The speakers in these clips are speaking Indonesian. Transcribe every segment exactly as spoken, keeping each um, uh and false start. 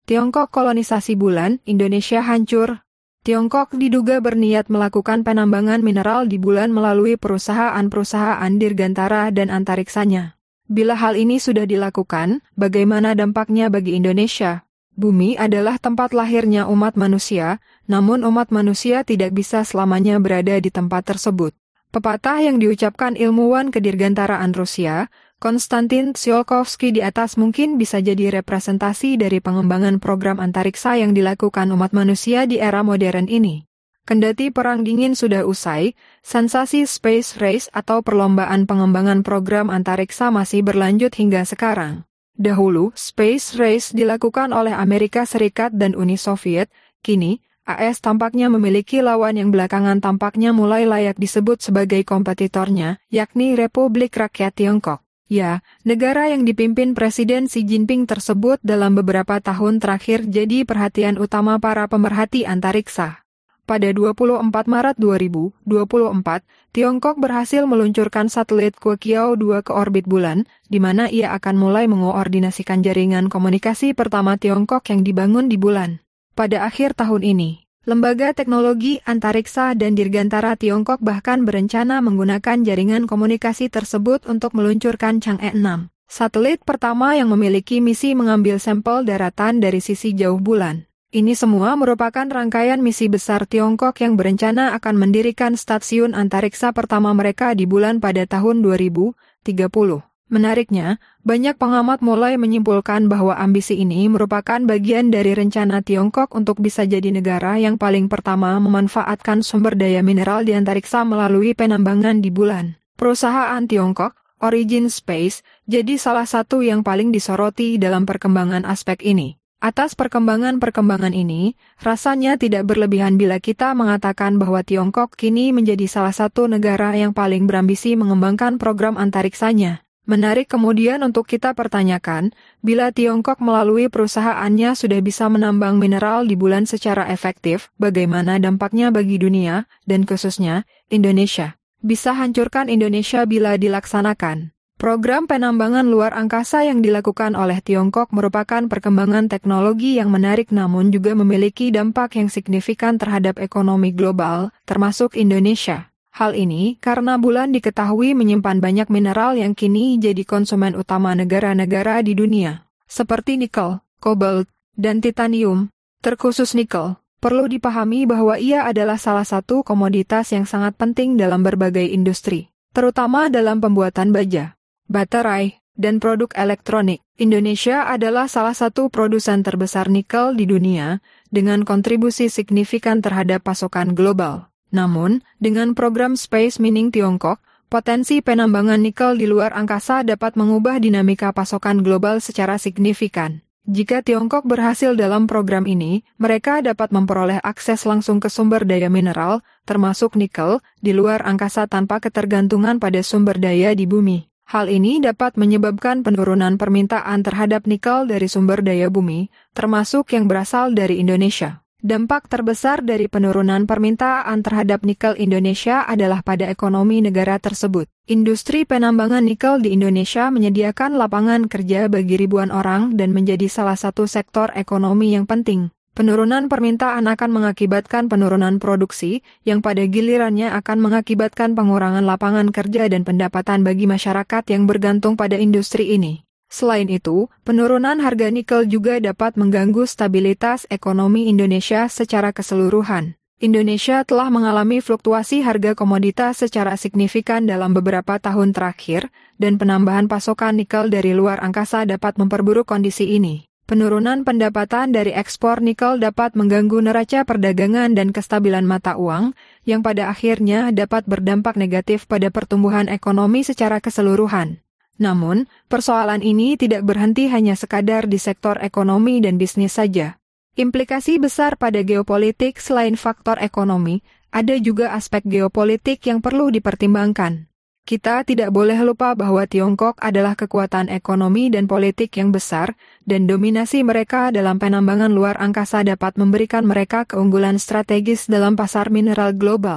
Tiongkok kolonisasi bulan, Indonesia hancur. Tiongkok diduga berniat melakukan penambangan mineral di bulan melalui perusahaan-perusahaan dirgantara dan antariksanya. Bila hal ini sudah dilakukan, bagaimana dampaknya bagi Indonesia? Bumi adalah tempat lahirnya umat manusia, namun umat manusia tidak bisa selamanya berada di tempat tersebut. Pepatah yang diucapkan ilmuwan kedirgantaraan Rusia, Konstantin Tsiolkovsky di atas mungkin bisa jadi representasi dari pengembangan program antariksa yang dilakukan umat manusia di era modern ini. Kendati Perang Dingin sudah usai, sensasi space race atau perlombaan pengembangan program antariksa masih berlanjut hingga sekarang. Dahulu, space race dilakukan oleh Amerika Serikat dan Uni Soviet, kini A S tampaknya memiliki lawan yang belakangan tampaknya mulai layak disebut sebagai kompetitornya, yakni Republik Rakyat Tiongkok. Ya, negara yang dipimpin Presiden Xi Jinping tersebut dalam beberapa tahun terakhir jadi perhatian utama para pemerhati antariksa. Pada dua puluh empat Maret dua ribu dua puluh empat, Tiongkok berhasil meluncurkan satelit Kuoqiao dua ke orbit bulan, di mana ia akan mulai mengoordinasikan jaringan komunikasi pertama Tiongkok yang dibangun di bulan. Pada akhir tahun ini, Lembaga Teknologi Antariksa dan Dirgantara Tiongkok bahkan berencana menggunakan jaringan komunikasi tersebut untuk meluncurkan Chang'e enam, satelit pertama yang memiliki misi mengambil sampel daratan dari sisi jauh bulan. Ini semua merupakan rangkaian misi besar Tiongkok yang berencana akan mendirikan stasiun antariksa pertama mereka di bulan pada tahun dua ribu tiga puluh. Menariknya, banyak pengamat mulai menyimpulkan bahwa ambisi ini merupakan bagian dari rencana Tiongkok untuk bisa jadi negara yang paling pertama memanfaatkan sumber daya mineral di antariksa melalui penambangan di bulan. Perusahaan Tiongkok, Origin Space, jadi salah satu yang paling disoroti dalam perkembangan aspek ini. Atas perkembangan-perkembangan ini, rasanya tidak berlebihan bila kita mengatakan bahwa Tiongkok kini menjadi salah satu negara yang paling berambisi mengembangkan program antariksanya. Menarik kemudian untuk kita pertanyakan, bila Tiongkok melalui perusahaannya sudah bisa menambang mineral di bulan secara efektif, bagaimana dampaknya bagi dunia, dan khususnya Indonesia? Bisa hancurkan Indonesia bila dilaksanakan. Program penambangan luar angkasa yang dilakukan oleh Tiongkok merupakan perkembangan teknologi yang menarik namun juga memiliki dampak yang signifikan terhadap ekonomi global, termasuk Indonesia. Hal ini karena bulan diketahui menyimpan banyak mineral yang kini jadi konsumen utama negara-negara di dunia, seperti nikel, kobalt, dan titanium. Terkhusus nikel, perlu dipahami bahwa ia adalah salah satu komoditas yang sangat penting dalam berbagai industri, terutama dalam pembuatan baja, baterai, dan produk elektronik. Indonesia adalah salah satu produsen terbesar nikel di dunia, dengan kontribusi signifikan terhadap pasokan global. Namun, dengan program Space Mining Tiongkok, potensi penambangan nikel di luar angkasa dapat mengubah dinamika pasokan global secara signifikan. Jika Tiongkok berhasil dalam program ini, mereka dapat memperoleh akses langsung ke sumber daya mineral, termasuk nikel, di luar angkasa tanpa ketergantungan pada sumber daya di bumi. Hal ini dapat menyebabkan penurunan permintaan terhadap nikel dari sumber daya bumi, termasuk yang berasal dari Indonesia. Dampak terbesar dari penurunan permintaan terhadap nikel Indonesia adalah pada ekonomi negara tersebut. Industri penambangan nikel di Indonesia menyediakan lapangan kerja bagi ribuan orang dan menjadi salah satu sektor ekonomi yang penting. Penurunan permintaan akan mengakibatkan penurunan produksi, yang pada gilirannya akan mengakibatkan pengurangan lapangan kerja dan pendapatan bagi masyarakat yang bergantung pada industri ini. Selain itu, penurunan harga nikel juga dapat mengganggu stabilitas ekonomi Indonesia secara keseluruhan. Indonesia telah mengalami fluktuasi harga komoditas secara signifikan dalam beberapa tahun terakhir, dan penambahan pasokan nikel dari luar angkasa dapat memperburuk kondisi ini. Penurunan pendapatan dari ekspor nikel dapat mengganggu neraca perdagangan dan kestabilan mata uang, yang pada akhirnya dapat berdampak negatif pada pertumbuhan ekonomi secara keseluruhan. Namun, persoalan ini tidak berhenti hanya sekadar di sektor ekonomi dan bisnis saja. Implikasi besar pada geopolitik selain faktor ekonomi, ada juga aspek geopolitik yang perlu dipertimbangkan. Kita tidak boleh lupa bahwa Tiongkok adalah kekuatan ekonomi dan politik yang besar, dan dominasi mereka dalam penambangan luar angkasa dapat memberikan mereka keunggulan strategis dalam pasar mineral global.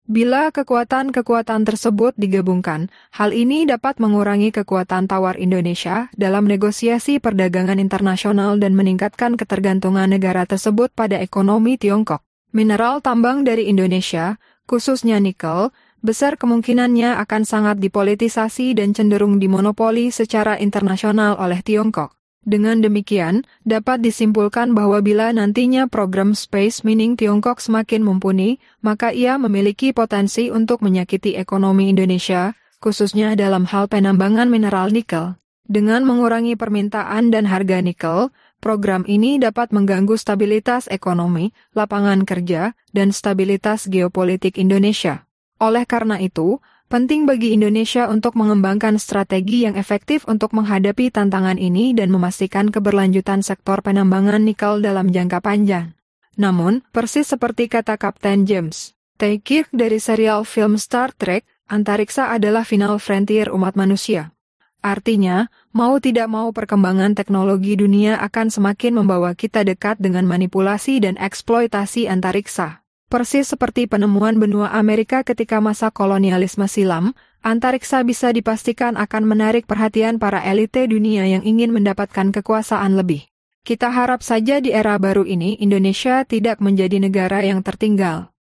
Bila kekuatan-kekuatan tersebut digabungkan, hal ini dapat mengurangi kekuatan tawar Indonesia dalam negosiasi perdagangan internasional dan meningkatkan ketergantungan negara tersebut pada ekonomi Tiongkok. Mineral tambang dari Indonesia, khususnya nikel, besar kemungkinannya akan sangat dipolitisasi dan cenderung dimonopoli secara internasional oleh Tiongkok. Dengan demikian, dapat disimpulkan bahwa bila nantinya program space mining Tiongkok semakin mumpuni, maka ia memiliki potensi untuk menyakiti ekonomi Indonesia, khususnya dalam hal penambangan mineral nikel. Dengan mengurangi permintaan dan harga nikel, program ini dapat mengganggu stabilitas ekonomi, lapangan kerja, dan stabilitas geopolitik Indonesia. Oleh karena itu, penting bagi Indonesia untuk mengembangkan strategi yang efektif untuk menghadapi tantangan ini dan memastikan keberlanjutan sektor penambangan nikel dalam jangka panjang. Namun, persis seperti kata Kapten James T. Kirk dari serial film Star Trek, antariksa adalah final frontier umat manusia. Artinya, mau tidak mau perkembangan teknologi dunia akan semakin membawa kita dekat dengan manipulasi dan eksploitasi antariksa. Persis seperti penemuan benua Amerika ketika masa kolonialisme silam, antariksa bisa dipastikan akan menarik perhatian para elite dunia yang ingin mendapatkan kekuasaan lebih. Kita harap saja di era baru ini Indonesia tidak menjadi negara yang tertinggal.